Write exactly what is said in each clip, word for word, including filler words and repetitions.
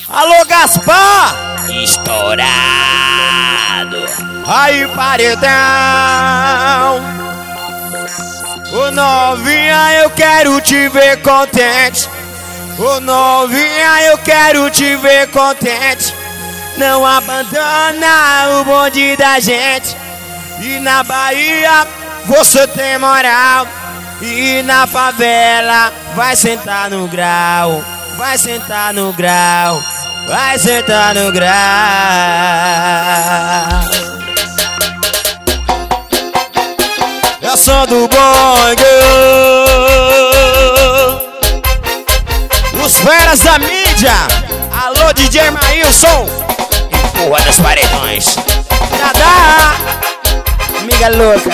Alô, Gaspar! Estourado! Aí, paredão! Ô novinha, eu quero te ver contente. Ô novinha, eu quero te ver contente. Não abandona o bonde da gente. E na Bahia você tem moral. E na favela vai sentar no grau. Vai sentar no grau. Vai sentar no grau. Eu sou do bonde. Os feras da mídia. Alô, D J Maílson. Empurra dos paredões. Dada, amiga louca.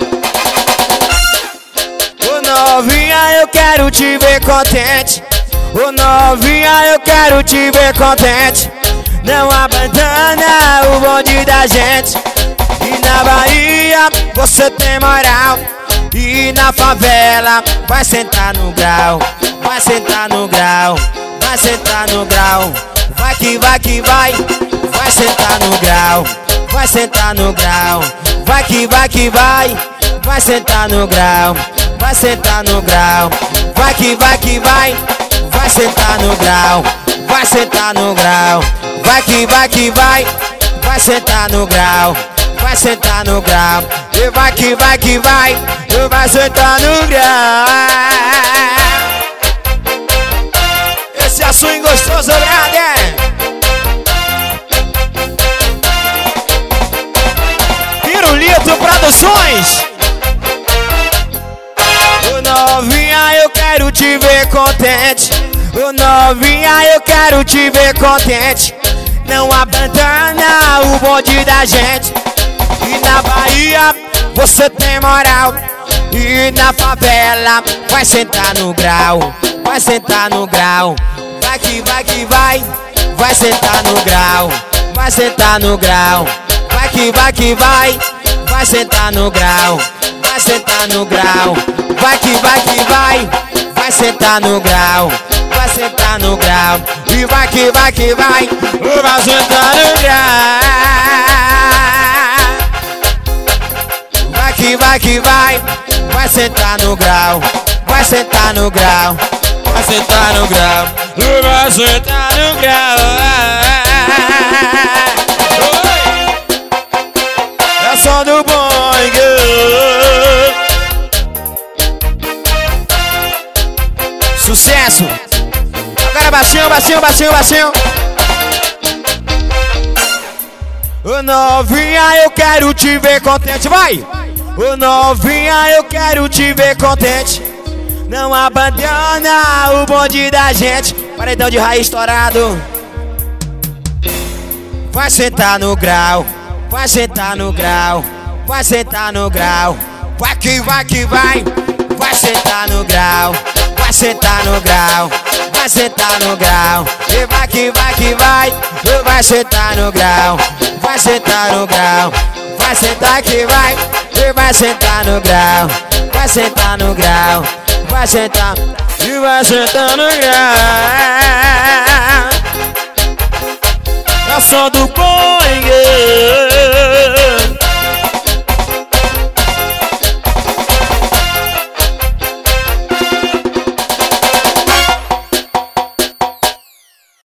Ô novinha, eu quero te ver contente. Ô novinha, eu quero te ver contente. Não abandona o bonde da gente. E na Bahia você tem moral. E na favela vai sentar no grau. Vai sentar no grau. Vai sentar no grau. Vai que vai que vai. Vai sentar no grau. Vai sentar no grau. Vai que vai que vai. Vai sentar no grau. Vai sentar no grau. Vai que vai que vai. Vai sentar no grau. Vai sentar no grau. Vai que vai que vai. Vai sentar no grau. Vai sentar no grau. E vai que vai que vai. E vai sentar no grau. Esse é swing gostoso, brother. Pirulito Produções. Ô novinha, eu quero te ver contente. Ô novinha, eu quero te ver contente. Não abandona o bonde da gente. E na Bahia você tem moral. E na favela vai sentar no grau. Vai sentar no grau. Vai que vai que vai. Vai sentar no grau. Vai sentar no grau. Vai que vai que vai. Vai sentar no grau. Vai sentar no grau. Vai que vai que vai. Vai sentar no grau. Vai sentar no grau. E vai que vai que vai. Vai sentar no grau. Vai que vai que vai. Vai sentar no grau. Vai sentar no grau. Vai sentar no grau. Vai sentar no grau. É só do bonde. Sucesso. Agora baixinho, baixinho, baixinho, baixinho. Ô novinha, eu quero te ver contente. Vai! Ô novinha, eu quero te ver contente. Não abandona o bonde da gente. Paredão de raiz estourado. Vai sentar no grau. Vai sentar no grau. Vai sentar no grau. Vai que vai que vai. Vai sentar no grau. Vai sentar no grau. Vai sentar no grau. E vai que vai que vai. Vai sentar no grau. Vai sentar no grau. Vai sentar que vai. E vai sentar no grau. Vai sentar no grau. Vai sentar. E vai sentar no grau.